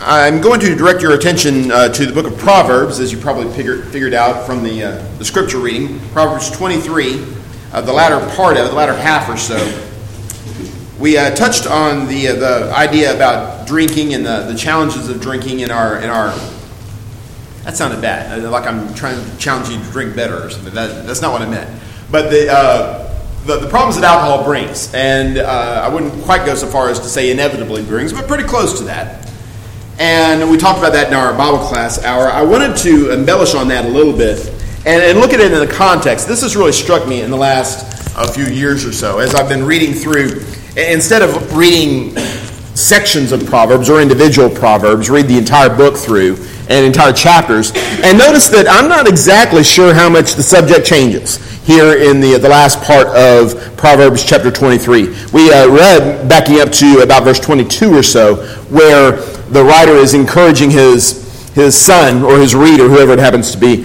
I'm going to direct your attention to the book of Proverbs, as you probably figured out from the scripture reading. Proverbs 23, the latter part of it, the latter half or so. We touched on the idea about drinking and the challenges of drinking in our. That sounded bad, like I'm trying to challenge you to drink better or something. That's not what I meant. But the problems that alcohol brings, and I wouldn't quite go so far as to say inevitably brings, but pretty close to that. And we talked about that in our Bible class hour. I wanted to embellish on that a little bit and look at it in the context. This has really struck me in the last few years or so as I've been reading through. Instead of reading sections of Proverbs or individual Proverbs, read the entire book through and entire chapters. And notice that I'm not exactly sure how much the subject changes here in the last part of Proverbs chapter 23. We read, backing up to about verse 22 or so, where the writer is encouraging his son or his reader, whoever it happens to be,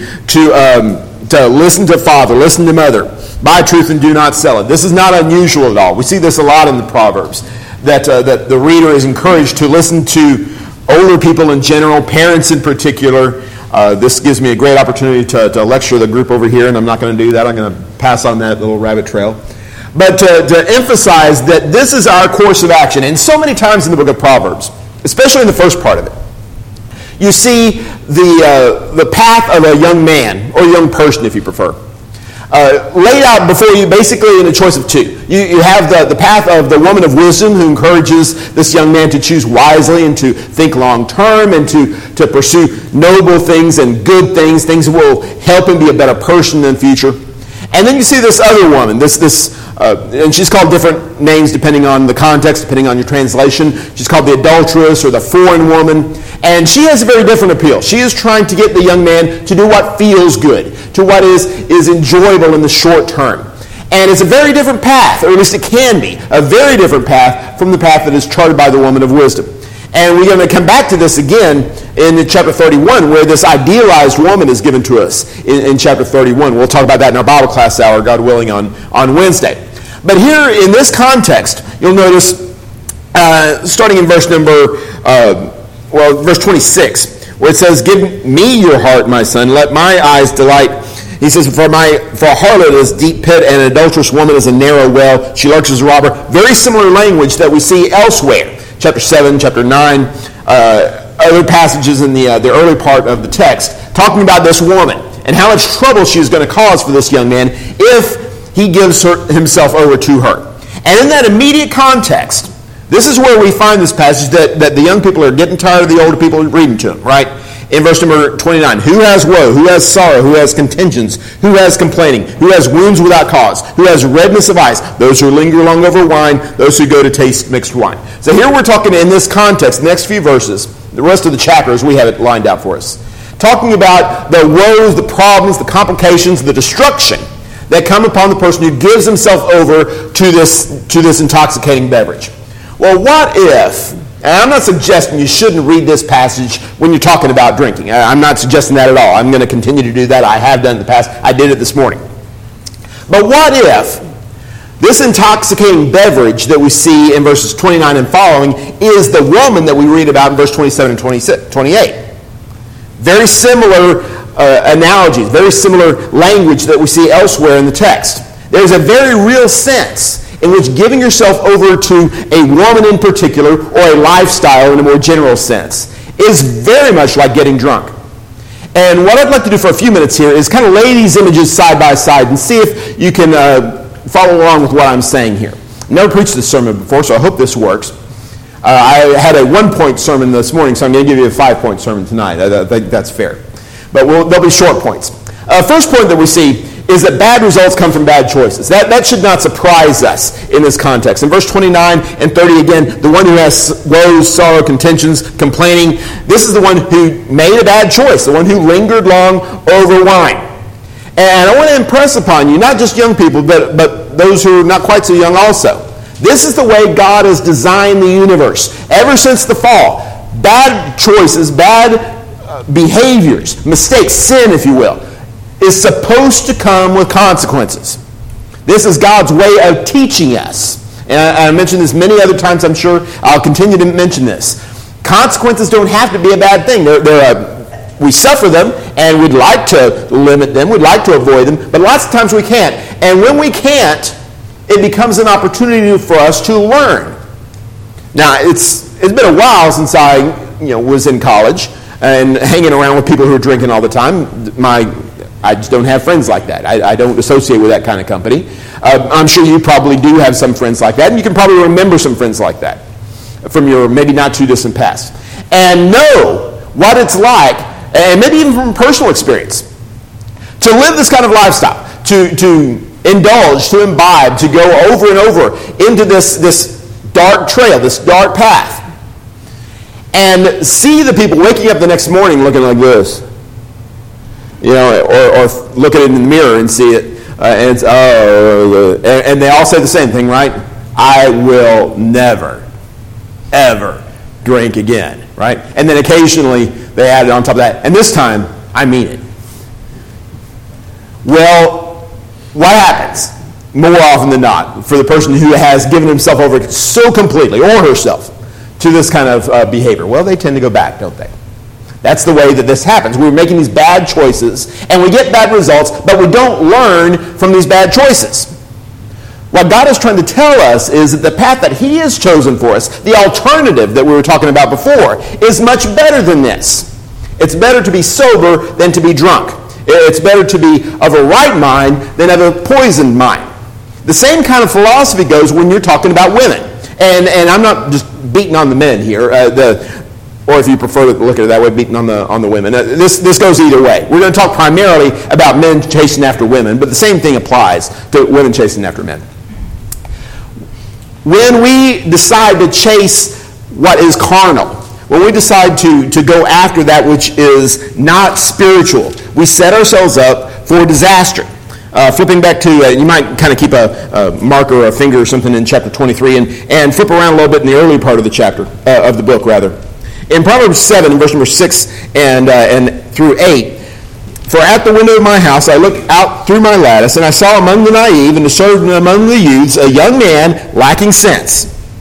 to listen to father, listen to mother. Buy truth and do not sell it. This is not unusual at all. We see this a lot in the Proverbs, that the reader is encouraged to listen to older people in general, parents in particular. This gives me a great opportunity to lecture the group over here, and I'm not going to do that. I'm going to pass on that little rabbit trail. But to emphasize that this is our course of action. And so many times in the book of Proverbs, especially in the first part of it, you see the path of a young man, or a young person if you prefer, laid out before you basically in a choice of two. You have the path of the woman of wisdom who encourages this young man to choose wisely and to think long term and to pursue noble things and good things that will help him be a better person in the future. And then you see this other woman, and she's called different names depending on the context, depending on your translation. She's called the adulteress or the foreign woman. And she has a very different appeal. She is trying to get the young man to do what feels good, to what is enjoyable in the short term. And it's a very different path, or at least it can be, a very different path from the path that is charted by the woman of wisdom. And we're going to come back to this again in chapter 31, where this idealized woman is given to us in chapter 31. We'll talk about that in our Bible class hour, God willing, on Wednesday. But here in this context, you'll notice, starting in verse 26, where it says, "Give me your heart, my son, let my eyes delight." He says, for a harlot is a deep pit, and an adulterous woman is a narrow well. She lurks as a robber. Very similar language that we see elsewhere. Chapter 7, chapter 9, other passages in the early part of the text, talking about this woman and how much trouble she is going to cause for this young man if he gives himself over to her. And in that immediate context, this is where we find this passage that the young people are getting tired of the older people reading to them, right? In verse number 29, who has woe, who has sorrow, who has contentions, who has complaining, who has wounds without cause, who has redness of eyes, those who linger long over wine, those who go to taste mixed wine. So here we're talking in this context, the next few verses, the rest of the chapters, we have it lined out for us, talking about the woes, the problems, the complications, the destruction that come upon the person who gives himself over to this intoxicating beverage. Well, what if, and I'm not suggesting you shouldn't read this passage when you're talking about drinking. I'm not suggesting that at all. I'm going to continue to do that. I have done in the past. I did it this morning. But what if this intoxicating beverage that we see in verses 29 and following is the woman that we read about in verse 27 and 28? Very similar analogies, very similar language that we see elsewhere in the text. There's a very real sense in which giving yourself over to a woman in particular, or a lifestyle in a more general sense, is very much like getting drunk. And what I'd like to do for a few minutes here is kind of lay these images side by side and see if you can follow along with what I'm saying here. I've never preached this sermon before, so I hope this works. I had a 1-point sermon this morning, so I'm going to give you a 5-point sermon tonight. I think that's fair. But there'll be short points. First point that we see is that bad results come from bad choices. That should not surprise us in this context. In verse 29 and 30 again, the one who has woes, sorrow, contentions, complaining, this is the one who made a bad choice, the one who lingered long over wine. And I want to impress upon you, not just young people, but those who are not quite so young also. This is the way God has designed the universe. Ever since the fall, bad choices, bad behaviors, mistakes, sin, if you will, is supposed to come with consequences. This is God's way of teaching us. And I mentioned this many other times, I'm sure. I'll continue to mention this. Consequences don't have to be a bad thing. We suffer them, and we'd like to limit them. We'd like to avoid them, but lots of times we can't. And when we can't, it becomes an opportunity for us to learn. Now, it's been a while since I was in college and hanging around with people who are drinking all the time. I just don't have friends like that. I don't associate with that kind of company. I'm sure you probably do have some friends like that, and you can probably remember some friends like that from your maybe not too distant past. And know what it's like, and maybe even from personal experience, to live this kind of lifestyle, to indulge, to imbibe, to go over and over into this dark trail, this dark path, and see the people waking up the next morning looking like this, or look at it in the mirror and see it, and they all say the same thing, right? I will never, ever drink again, right? And then occasionally they add it on top of that, and this time, I mean it. Well, what happens more often than not for the person who has given himself over so completely, or herself, to this kind of behavior? Well, they tend to go back, don't they? That's the way that this happens. We're making these bad choices, and we get bad results, but we don't learn from these bad choices. What God is trying to tell us is that the path that He has chosen for us, the alternative that we were talking about before, is much better than this. It's better to be sober than to be drunk. It's better to be of a right mind than of a poisoned mind. The same kind of philosophy goes when you're talking about women. And I'm not just beating on the men here, or if you prefer to look at it that way, beating on the women. This goes either way. We're going to talk primarily about men chasing after women, but the same thing applies to women chasing after men. When we decide to chase what is carnal, when we decide to go after that which is not spiritual, we set ourselves up for disaster. Flipping back to, you might kind of keep a marker or a finger or something in chapter 23 and flip around a little bit in the early part of the chapter, of the book rather. In Proverbs 7, verse number 6 and through 8, for at the window of my house I looked out through my lattice, and I saw among the naive and discerned among the youths a young man lacking sense,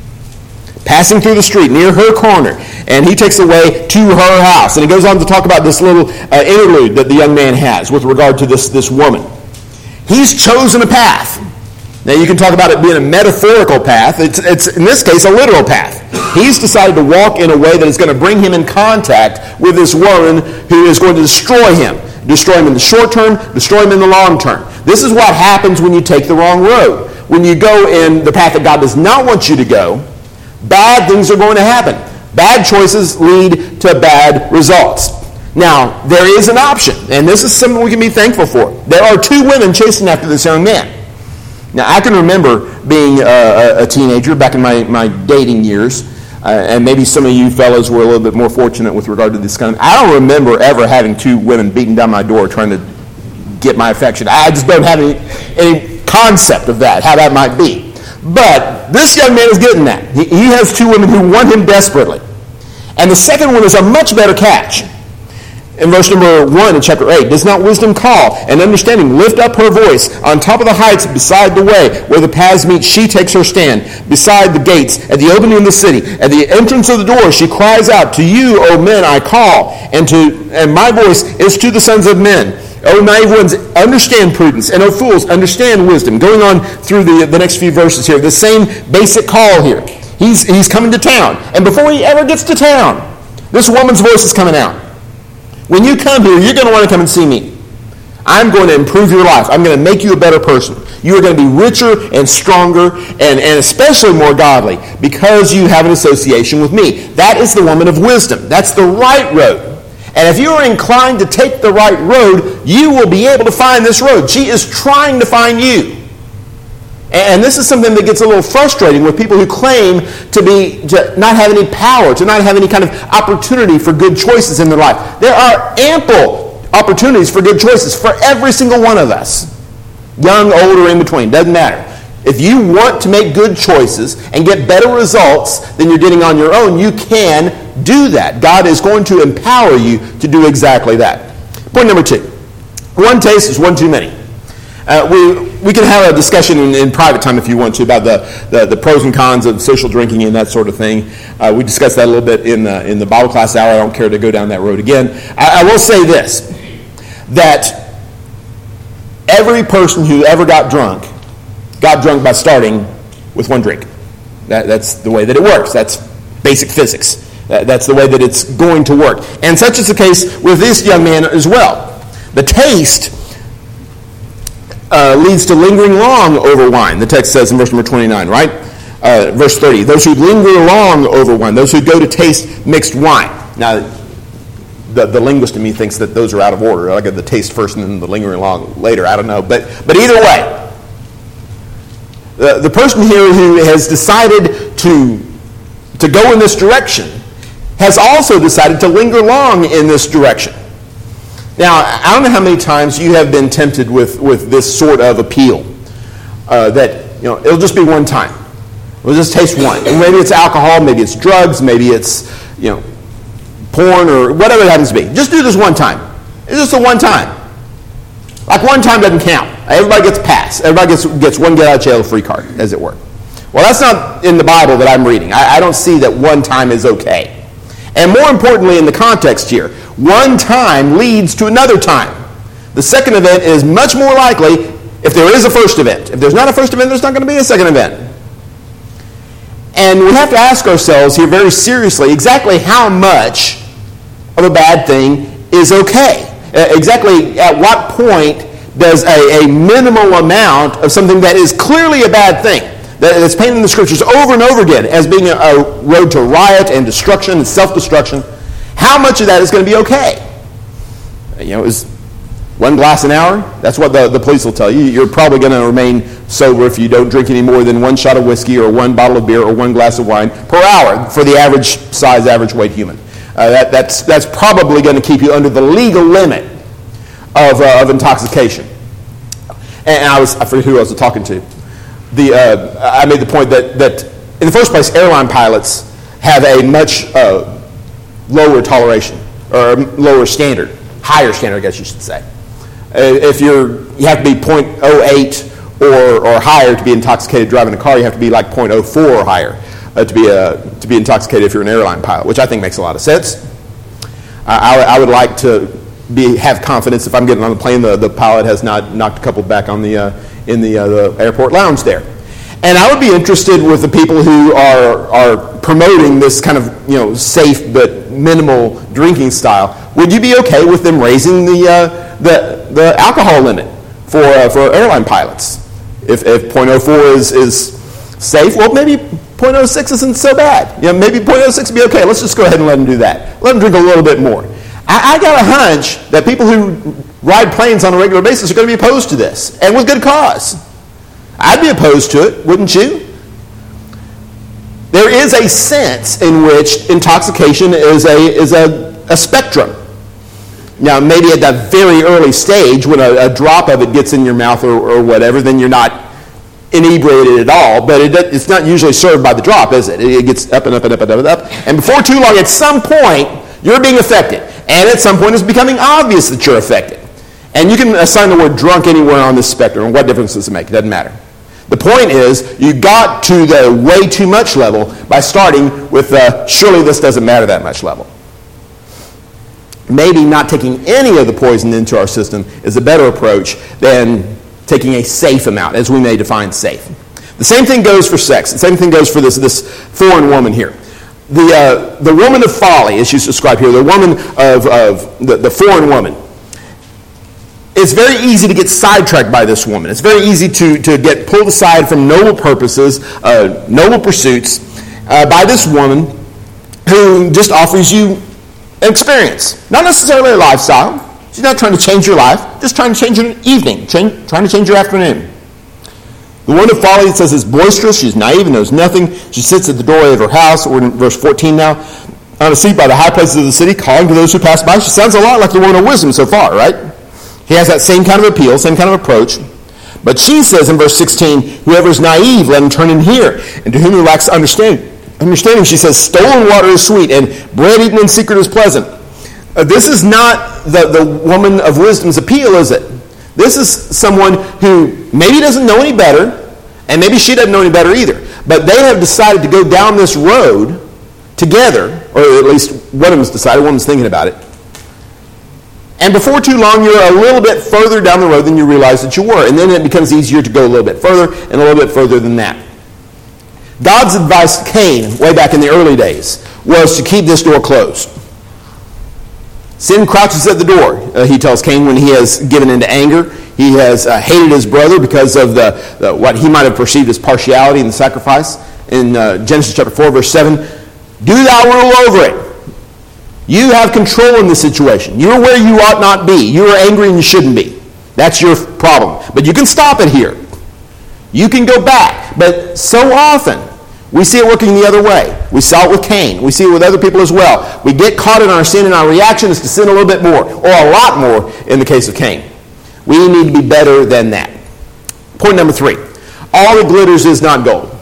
passing through the street near her corner, and he takes the way to her house. And he goes on to talk about this little interlude that the young man has with regard to this woman. He's chosen a path. Now you can talk about it being a metaphorical path. It's in this case a literal path. He's decided to walk in a way that is going to bring him in contact with this woman who is going to destroy him. Destroy him in the short term, destroy him in the long term. This is what happens when you take the wrong road. When you go in the path that God does not want you to go, bad things are going to happen. Bad choices lead to bad results. Now, there is an option, and this is something we can be thankful for. There are two women chasing after this young man. Now, I can remember being a teenager back in my dating years, and maybe some of you fellows were a little bit more fortunate with regard to this kind of... I don't remember ever having two women beating down my door trying to get my affection. I just don't have any concept of that, how that might be. But this young man is getting that. He has two women who want him desperately. And the second one is a much better catch. In verse number 1 in chapter 8, does not wisdom call, and understanding lift up her voice? On top of the heights beside the way where the paths meet, she takes her stand. Beside the gates, at the opening of the city, at the entrance of the door, she cries out, to you, O men, I call, and my voice is to the sons of men. O naive ones, understand prudence, and O fools, understand wisdom. Going on through the next few verses here, the same basic call here. He's coming to town, and before he ever gets to town, this woman's voice is coming out. When you come here, you're going to want to come and see me. I'm going to improve your life. I'm going to make you a better person. You are going to be richer and stronger and especially more godly because you have an association with me. That is the woman of wisdom. That's the right road. And if you are inclined to take the right road, you will be able to find this road. She is trying to find you. And this is something that gets a little frustrating with people who claim to not have any power, to not have any kind of opportunity for good choices in their life. There are ample opportunities for good choices for every single one of us. Young, old, or in between, doesn't matter. If you want to make good choices and get better results than you're getting on your own, you can do that. God is going to empower you to do exactly that. Point number 2. One taste is one too many. We can have a discussion in private time if you want to about the pros and cons of social drinking and that sort of thing. We discussed that a little bit in the Bible class hour. I don't care to go down that road again. I will say this, that every person who ever got drunk by starting with one drink. That's the way that it works. That's basic physics. That's the way that it's going to work. And such is the case with this young man as well. The taste leads to lingering long over wine. The text says in verse number 29, right? Verse 30, those who linger long over wine, those who go to taste mixed wine. Now, the linguist in me thinks that those are out of order. I got the taste first and then the lingering long later. I don't know. But either way, the person here who has decided to go in this direction has also decided to linger long in this direction. Now, I don't know how many times you have been tempted with this sort of appeal, that it'll just be one time. We'll just taste one. And maybe it's alcohol, maybe it's drugs, maybe it's porn or whatever it happens to be. Just do this one time. It's just a one time. Like one time doesn't count. Everybody gets a pass. Everybody gets one get out of jail free card, as it were. Well, that's not in the Bible that I'm reading. I don't see that one time is okay. And more importantly in the context here, one time leads to another time. The second event is much more likely if there is a first event. If there's not a first event, there's not going to be a second event. And we have to ask ourselves here very seriously exactly how much of a bad thing is okay. Exactly at what point does a minimal amount of something that is clearly a bad thing, that is painted in the Scriptures over and over again as being a road to riot and destruction and self-destruction, how much of that is going to be okay? Is one glass an hour? That's what the police will tell you. You're probably going to remain sober if you don't drink any more than one shot of whiskey or one bottle of beer or one glass of wine per hour for the average size, average weight human. That's probably going to keep you under the legal limit of intoxication. And I forget who I was talking to. I made the point that in the first place, airline pilots have a much lower toleration or lower standard, higher standard, I guess you should say. If you have to be 0.08 or higher to be intoxicated driving a car, you have to be like 0.04 or higher to be intoxicated if you're an airline pilot, which I think makes a lot of sense. I would like to have confidence if I'm getting on the plane, the pilot has not knocked a couple back on in the airport lounge there. And I would be interested with the people who are promoting this kind of safe but minimal drinking style. Would you be okay with them raising the alcohol limit for airline pilots? If 0.04 is safe, well, maybe 0.06 isn't so bad. Maybe 0.06 would be okay. Let's just go ahead and let them do that. Let them drink a little bit more. I got a hunch that people who ride planes on a regular basis are going to be opposed to this, and with good cause. I'd be opposed to it, wouldn't you? There is a sense in which intoxication is a spectrum. Now, maybe at that very early stage, when a drop of it gets in your mouth or whatever, then you're not inebriated at all, but it's not usually served by the drop, is it? It gets up and up and up and up and up. And before too long, at some point, you're being affected. And at some point, it's becoming obvious that you're affected. And you can assign the word drunk anywhere on this spectrum, and what difference does it make? It doesn't matter. The point is, you got to the way too much level by starting with surely this doesn't matter that much level. Maybe not taking any of the poison into our system is a better approach than taking a safe amount, as we may define safe. The same thing goes for sex. The same thing goes for this foreign woman here. The woman of folly, as she's described here, the woman of the foreign woman. It's very easy to get sidetracked by this woman. It's very easy to get pulled aside from noble purposes, noble pursuits, by this woman who just offers you an experience. Not necessarily a lifestyle. She's not trying to change your life, just trying to change your evening, trying to change your afternoon. The woman of folly, it says, is boisterous. She's naive and knows nothing. She sits at the doorway of her house. We're in verse 14 now. On a seat by the high places of the city, calling to those who pass by. She sounds a lot like the woman of wisdom so far, right? He has that same kind of appeal, same kind of approach. But she says in verse 16, whoever is naive, let him turn in here. And to whom who lacks understanding, she says, stolen water is sweet, and bread eaten in secret is pleasant. This is not the woman of wisdom's appeal, is it? This is someone who maybe doesn't know any better, and maybe she doesn't know any better either. But they have decided to go down this road together, or at least one of them's decided, one of them's thinking about it. And before too long, you're a little bit further down the road than you realize that you were. And then it becomes easier to go a little bit further and a little bit further than that. God's advice to Cain, way back in the early days, was to keep this door closed. Sin crouches at the door, he tells Cain when he has given into anger. He has hated his brother because of the what he might have perceived as partiality in the sacrifice. In Genesis chapter 4, verse 7, do thou rule over it. You have control in the situation. You're where you ought not be. You are angry and you shouldn't be. That's your problem. But you can stop it here. You can go back. But so often, we see it working the other way. We saw it with Cain. We see it with other people as well. We get caught in our sin, and our reaction is to sin a little bit more, or a lot more in the case of Cain. We need to be better than that. Point number 3. All that glitters is not gold.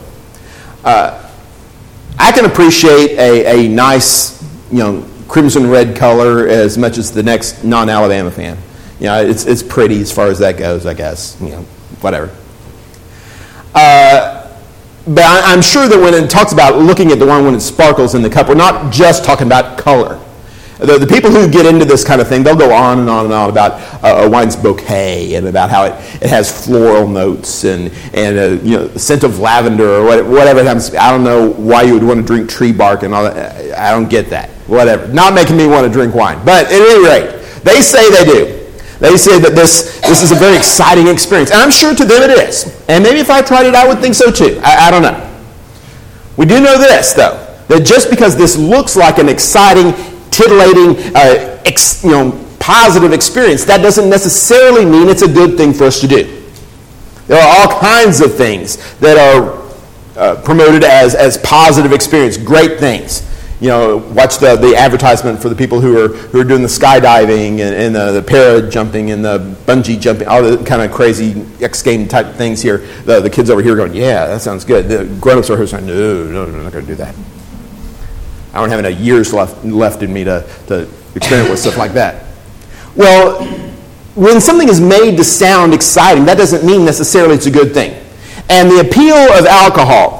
I can appreciate a nice, crimson red color as much as the next non-Alabama fan. It's pretty as far as that goes, I guess. Whatever. But I'm sure that when it talks about looking at the wine when it sparkles in the cup, we're not just talking about color. The people who get into this kind of thing, they'll go on and on and on about a wine's bouquet and about how it has floral notes and the scent of lavender or whatever it happens to be. I don't know why you would want to drink tree bark and all that. I don't get that. Whatever. Not making me want to drink wine. But at any rate, they say they do. They say that this is a very exciting experience. And I'm sure to them it is. And maybe if I tried it, I would think so too. I don't know. We do know this, though, that just because this looks like an exciting, titillating, positive experience, that doesn't necessarily mean it's a good thing for us to do. There are all kinds of things that are promoted as positive experience, great things. Watch the advertisement for the people who are doing the skydiving and the para jumping and the bungee jumping, all the kind of crazy X game type things here. The kids over here going, yeah, that sounds good. The grown-ups are here saying, no, I'm not going to do that. I don't have enough years left in me to experiment with stuff like that. Well, when something is made to sound exciting, that doesn't mean necessarily it's a good thing. And the appeal of alcohol,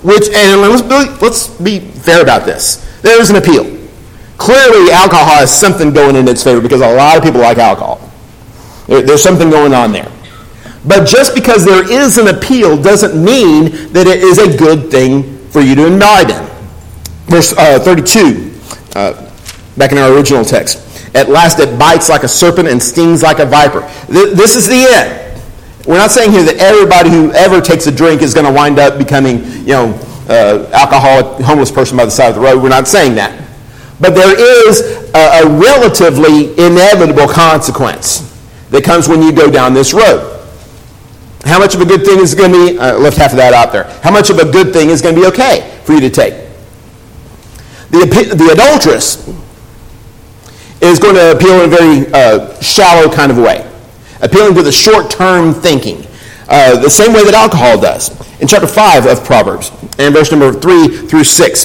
let's be fair about this. There is an appeal. Clearly, alcohol has something going in its favor because a lot of people like alcohol. There's something going on there. But just because there is an appeal doesn't mean that it is a good thing for you to imbibe in. Verse 32, back in our original text. At last it bites like a serpent and stings like a viper. This is the end. We're not saying here that everybody who ever takes a drink is going to wind up becoming, alcoholic, homeless person by the side of the road. We're not saying that. But there is a relatively inevitable consequence that comes when you go down this road. How much of a good thing is going to be, left half of that out there, how much of a good thing is going to be okay for you to take? The adulteress is going to appeal in a very shallow kind of way, appealing to the short-term thinking, the same way that alcohol does. In chapter 5 of Proverbs, and verse number 3 through 6,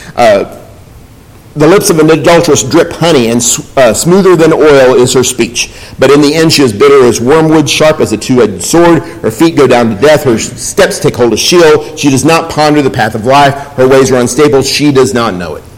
the lips of an adulteress drip honey, and smoother than oil is her speech. But in the end she is bitter as wormwood, sharp as a two-edged sword. Her feet go down to death. Her steps take hold of Sheol. She does not ponder the path of life. Her ways are unstable. She does not know it.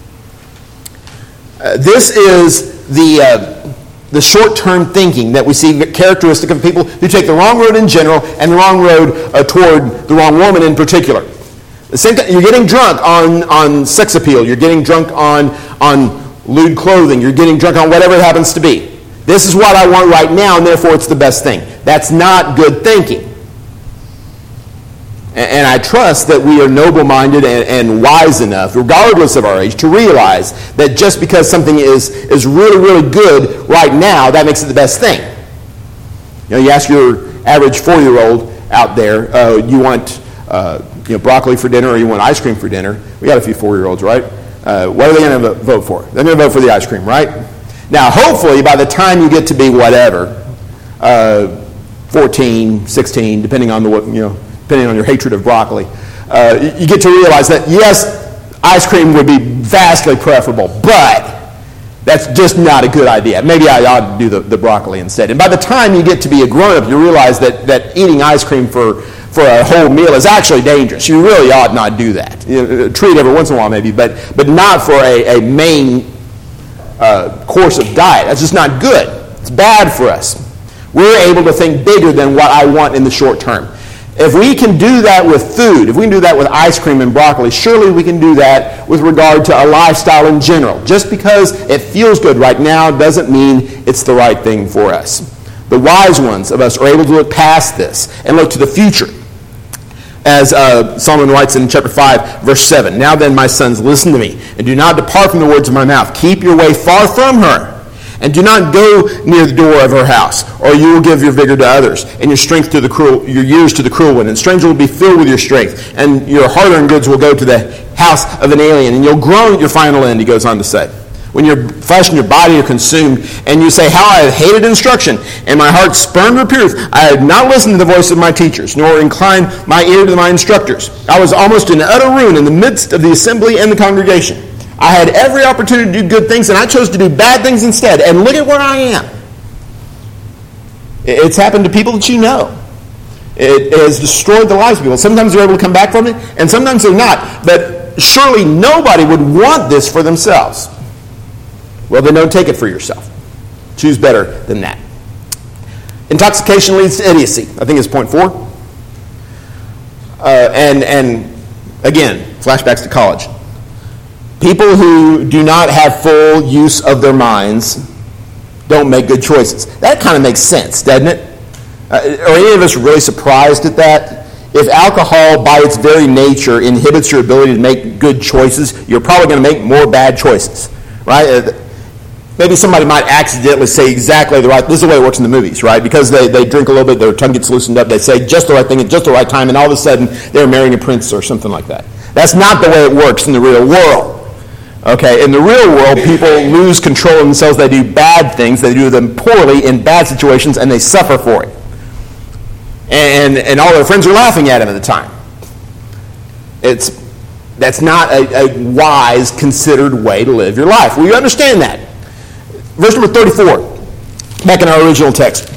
This is the short-term thinking that we see characteristic of people who take the wrong road in general and the wrong road toward the wrong woman in particular. The same time, you're getting drunk on sex appeal. You're getting drunk on lewd clothing. You're getting drunk on whatever it happens to be. This is what I want right now, and therefore it's the best thing. That's not good thinking. And I trust that we are noble-minded and wise enough, regardless of our age, to realize that just because something is really, really good right now, that makes it the best thing. You ask your average 4-year-old out there, you want broccoli for dinner or you want ice cream for dinner. We got a few 4-year-olds, right? What are they going to vote for? They're going to vote for the ice cream, right? Now, hopefully, by the time you get to be whatever, 14, 16, depending on depending on your hatred of broccoli, you get to realize that, yes, ice cream would be vastly preferable, but That's just not a good idea. Maybe I ought to do the broccoli instead. And by the time you get to be a grown-up, you realize that eating ice cream for a whole meal is actually dangerous. You really ought not do that. Treat every once in a while maybe, but not for a main course of diet. That's just not good. It's bad for us. We're able to think bigger than what I want in the short term. If we can do that with food, if we can do that with ice cream and broccoli, surely we can do that with regard to a lifestyle in general. Just because it feels good right now doesn't mean it's the right thing for us. The wise ones of us are able to look past this and look to the future. As Solomon writes in chapter 5, verse 7, "Now then, my sons, listen to me, and do not depart from the words of my mouth. Keep your way far from her, and do not go near the door of her house, or you will give your vigor to others, and your strength to the cruel, your years to the cruel one. And stranger will be filled with your strength, and your hard-earned goods will go to the house of an alien, and you'll groan at your final end," he goes on to say. When your flesh and your body are consumed, and you say, "How I have hated instruction, and my heart spurned reproof. I have not listened to the voice of my teachers, nor inclined my ear to my instructors. I was almost in utter ruin in the midst of the assembly and the congregation. I had every opportunity to do good things, and I chose to do bad things instead. And look at where I am." It's happened to people that you know. It has destroyed the lives of people. Sometimes they're able to come back from it, and sometimes they're not. But surely nobody would want this for themselves. Well, then don't take it for yourself. Choose better than that. Intoxication leads to idiocy. I think it's point 4. And again, flashbacks to college. People who do not have full use of their minds don't make good choices. That kind of makes sense, doesn't it? Are any of us really surprised at that? If alcohol, by its very nature, inhibits your ability to make good choices, you're probably going to make more bad choices, right? Maybe somebody might accidentally say exactly the right... This is the way it works in the movies, right? Because they drink a little bit, their tongue gets loosened up, they say just the right thing at just the right time, and all of a sudden they're marrying a prince or something like that. That's not the way it works in the real world. Okay, in the real world, people lose control of themselves. They do bad things. They do them poorly in bad situations, and they suffer for it. And all their friends are laughing at him at the time. That's not a wise, considered way to live your life. Well, you understand that. Verse number 34, back in our original text.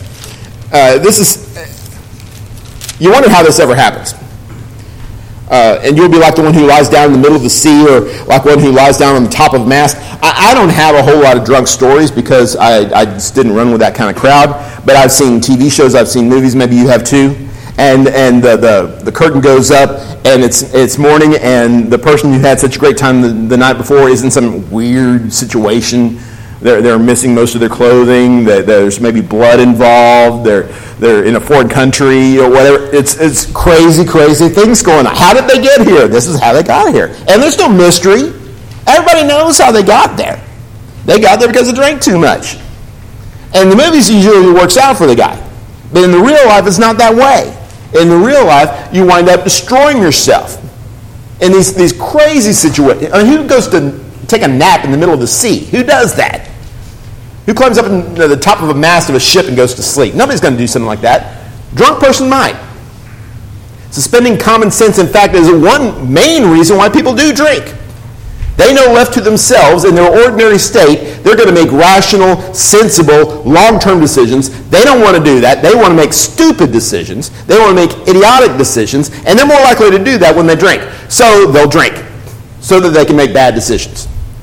You wonder how this ever happens. And you'll be like the one who lies down in the middle of the sea, or like one who lies down on the top of a mast. I don't have a whole lot of drunk stories because I just didn't run with that kind of crowd. But I've seen TV shows, I've seen movies, maybe you have too. And the curtain goes up, and it's morning, and the person who had such a great time the night before is in some weird situation. They're missing most of their clothing. There's maybe blood involved. They're in a foreign country or whatever. It's crazy, crazy things going on. How did they get here? This is how they got here. And there's no mystery. Everybody knows how they got there. They got there because they drank too much. And the movies usually works out for the guy. But in the real life, it's not that way. In the real life, you wind up destroying yourself in these crazy situations. I mean, who goes to take a nap in the middle of the sea? Who does that? Who climbs up in the top of a mast of a ship and goes to sleep? Nobody's going to do something like that. Drunk person might. Suspending common sense, in fact, is one main reason why people do drink. They know left to themselves in their ordinary state, they're going to make rational, sensible, long-term decisions. They don't want to do that. They want to make stupid decisions. They want to make idiotic decisions, and they're more likely to do that when they drink. So they'll drink so that they can make bad decisions.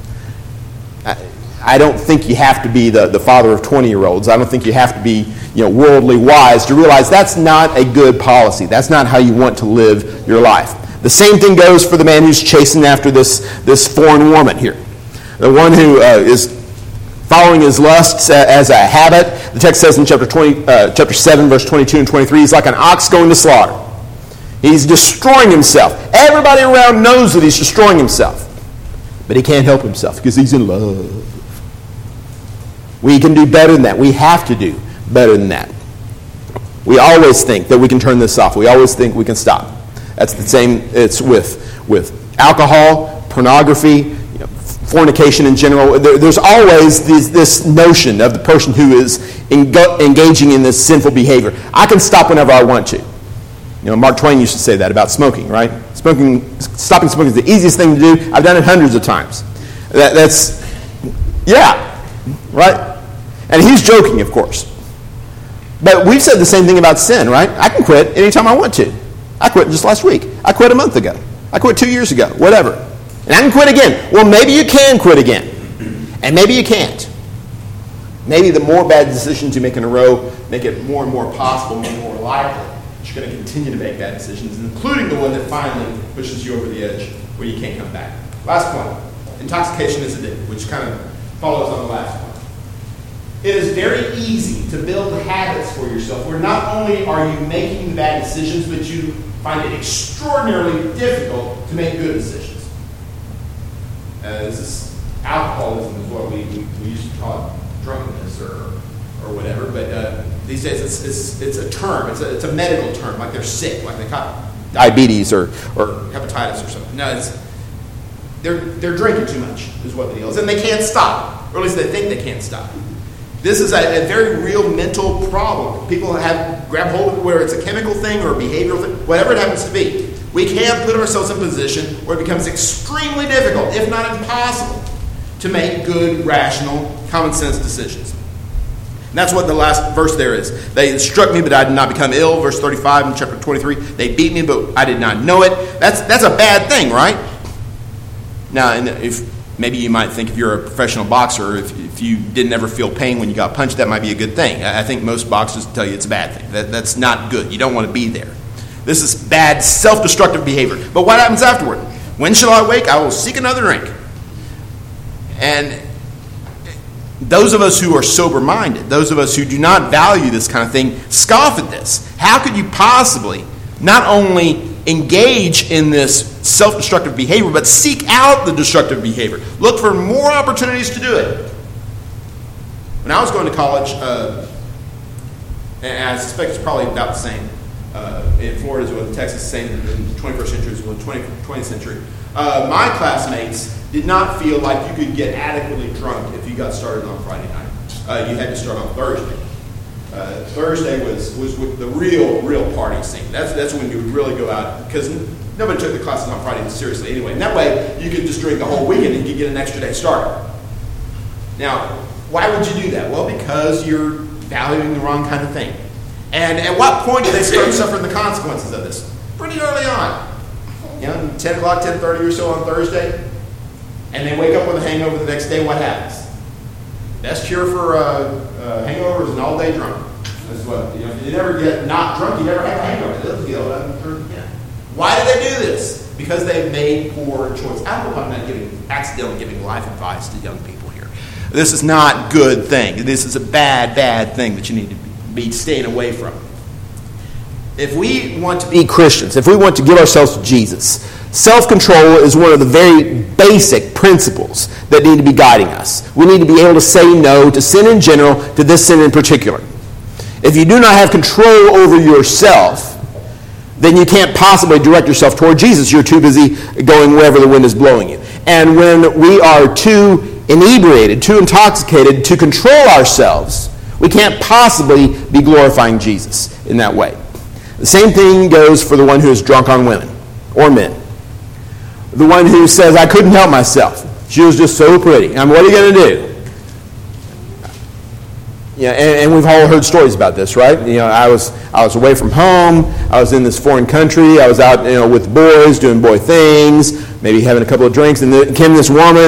I don't think you have to be the father of 20-year-olds. I don't think you have to be worldly wise to realize that's not a good policy. That's not how you want to live your life. The same thing goes for the man who's chasing after this foreign woman here. The one who is following his lusts as a habit. The text says in chapter 7, verse 22 and 23, he's like an ox going to slaughter. He's destroying himself. Everybody around knows that he's destroying himself. But he can't help himself because he's in love. We can do better than that. We have to do better than that. We always think that we can turn this off. We always think we can stop. That's the same. It's with alcohol, pornography, fornication in general. There's always this notion of the person who is engaging in this sinful behavior. I can stop whenever I want to. Mark Twain used to say that about smoking, right? Stopping smoking is the easiest thing to do. I've done it hundreds of times. right? And he's joking, of course. But we've said the same thing about sin, right? I can quit anytime I want to. I quit just last week. I quit a month ago. I quit 2 years ago, whatever. And I can quit again. Well, maybe you can quit again. And maybe you can't. Maybe the more bad decisions you make in a row make it more and more possible, more and more likely that you're going to continue to make bad decisions, including the one that finally pushes you over the edge where you can't come back. Last point. Intoxication is addictive, which kind of follows on the last one. It is very easy to build habits for yourself where not only are you making the bad decisions, but you find it extraordinarily difficult to make good decisions. This is alcoholism is what we used to call it, drunkenness or whatever, but these days it's a term, it's a medical term, like they're sick, like they got diabetes or hepatitis or something. No, they're drinking too much is what the deal is, and they can't stop, or at least they think they can't stop. This is a very real mental problem. People grab hold of it where it's a chemical thing or a behavioral thing, whatever it happens to be. We can't put ourselves in a position where it becomes extremely difficult, if not impossible, to make good, rational, common sense decisions. And that's what the last verse there is. They struck me, but I did not become ill. Verse 35 in chapter 23. They beat me, but I did not know it. That's a bad thing, right? Now, if maybe you might think if you're a professional boxer, if you didn't ever feel pain when you got punched, that might be a good thing. I think most boxers tell you it's a bad thing. That's not good. You don't want to be there. This is bad, self-destructive behavior. But what happens afterward? When shall I wake? I will seek another drink. And those of us who are sober-minded, those of us who do not value this kind of thing, scoff at this. How could you possibly not only engage in this self-destructive behavior, but seek out the destructive behavior? Look for more opportunities to do it. When I was going to college, and I suspect it's probably about the same in Florida as well, in Texas, same in the 21st century as well, 20th century, my classmates did not feel like you could get adequately drunk if you got started on Friday night. You had to start on Thursday. Thursday was with the real party scene. That's when you would really go out, because nobody took the classes on Friday seriously anyway. And that way, you could just drink the whole weekend and you get an extra day started. Now, why would you do that? Well, because you're valuing the wrong kind of thing. And at what point do they start suffering the consequences of this? Pretty early on. 10 o'clock, 10:30 or so on Thursday, and they wake up with a hangover the next day. What happens? Best cure for hangover is an all-day drunk. That's what, if you never get not drunk, you never have a hangover. Why do they do this? Because they've made poor choices. I hope I'm not accidentally giving life advice to young people here. This is not a good thing. This is a bad thing that you need to be staying away from. If we want to be Christians, if we want to give ourselves to Jesus, self-control is one of the very basic principles that need to be guiding us. We need to be able to say no to sin in general, to this sin in particular. If you do not have control over yourself, then you can't possibly direct yourself toward Jesus. You're too busy going wherever the wind is blowing you. And when we are too inebriated, too intoxicated to control ourselves, we can't possibly be glorifying Jesus in that way. The same thing goes for the one who is drunk on women or men. The one who says, I couldn't help myself. She was just so pretty. What are you going to do? Yeah, and we've all heard stories about this, right? I was away from home. I was in this foreign country. I was out, with boys doing boy things, maybe having a couple of drinks, and then came this woman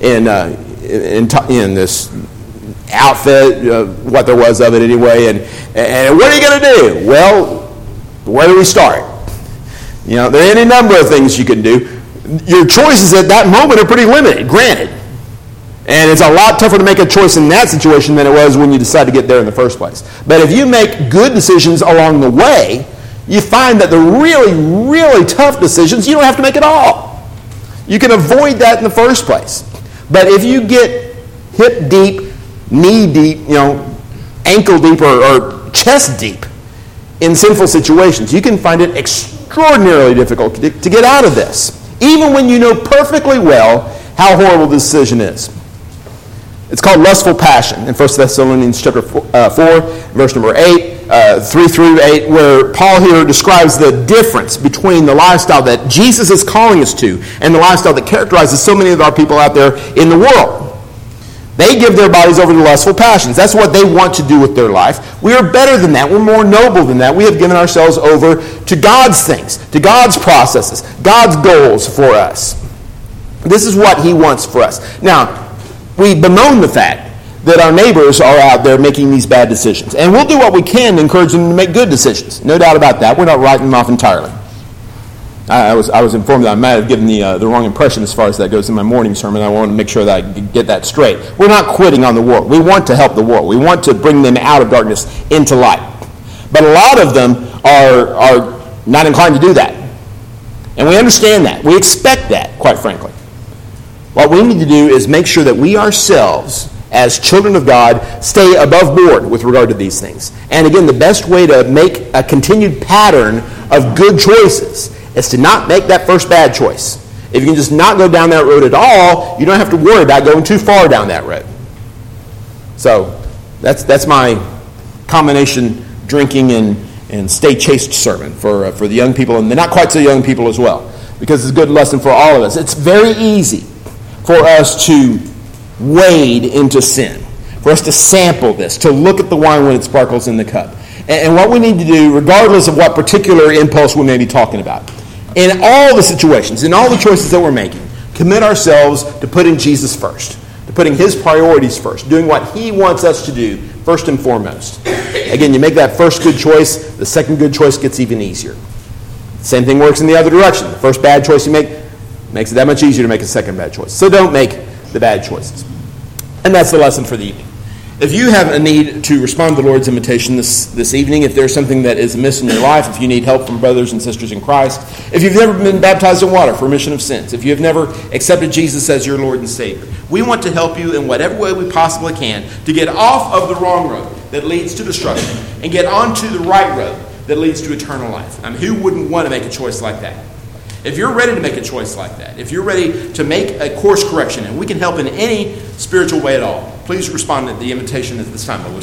in this outfit, what there was of it anyway. And what are you going to do? Well, where do we start? There are any number of things you can do. Your choices at that moment are pretty limited, granted. And it's a lot tougher to make a choice in that situation than it was when you decide to get there in the first place. But if you make good decisions along the way, you find that the really, really tough decisions, you don't have to make at all. You can avoid that in the first place. But if you get hip deep, knee deep, ankle deep or chest deep in sinful situations, you can find it extraordinarily difficult to get out of this, even when you know perfectly well how horrible the decision is. It's called lustful passion in 1 Thessalonians chapter 4, verse number 8, 3 through 8, where Paul here describes the difference between the lifestyle that Jesus is calling us to and the lifestyle that characterizes so many of our people out there in the world. They give their bodies over to lustful passions. That's what they want to do with their life. We are better than that. We're more noble than that. We have given ourselves over to God's things, to God's processes, God's goals for us. This is what he wants for us. Now, we bemoan the fact that our neighbors are out there making these bad decisions. And we'll do what we can to encourage them to make good decisions. No doubt about that. We're not writing them off entirely. I was informed that I might have given the wrong impression as far as that goes in my morning sermon. I want to make sure that I get that straight. We're not quitting on the world. We want to help the world. We want to bring them out of darkness into light. But a lot of them are not inclined to do that. And we understand that. We expect that, quite frankly. What we need to do is make sure that we ourselves, as children of God, stay above board with regard to these things. And again, the best way to make a continued pattern of good choices is to not make that first bad choice. If you can just not go down that road at all, you don't have to worry about going too far down that road. So that's my combination drinking and stay chaste sermon for the young people and the not quite so young people as well, because it's a good lesson for all of us. It's very easy for us to wade into sin, for us to sample this, to look at the wine when it sparkles in the cup. And what we need to do, regardless of what particular impulse we may be talking about, in all the situations, in all the choices that we're making, commit ourselves to putting Jesus first, to putting his priorities first, doing what he wants us to do first and foremost. Again, you make that first good choice, the second good choice gets even easier. Same thing works in the other direction. The first bad choice you make makes it that much easier to make a second bad choice. So don't make the bad choices. And that's the lesson for the evening. If you have a need to respond to the Lord's invitation this evening, if there's something that is amiss in your life, if you need help from brothers and sisters in Christ, if you've never been baptized in water for remission of sins, if you have never accepted Jesus as your Lord and Savior, we want to help you in whatever way we possibly can to get off of the wrong road that leads to destruction and get onto the right road that leads to eternal life. I mean, who wouldn't want to make a choice like that? If you're ready to make a choice like that, if you're ready to make a course correction, and we can help in any spiritual way at all, please respond to the invitation at this time.